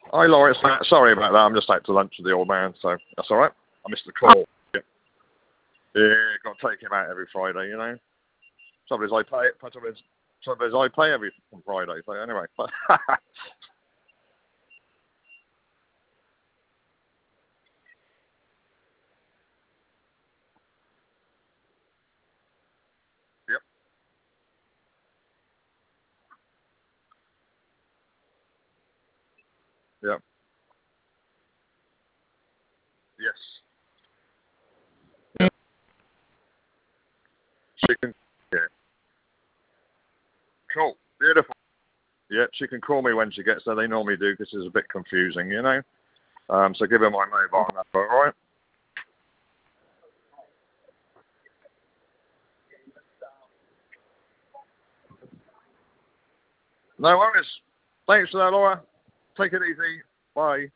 Hi, Laura. It's Matt. Sorry about that. I'm just out to lunch with the old man, so that's all right. I missed the call. Yeah, yeah, got to take him out every Friday, you know. Somebody's I pay. Somebody's I pay every Friday. So anyway. Yep. Yep. Yes. Yep. She can. Yeah. Cool. Beautiful. Yeah, she can call me when she gets there. They normally do because it's a bit confusing, you know. So give her my mobile number, all right? No worries. Thanks for that, Laura. Take it easy. Bye.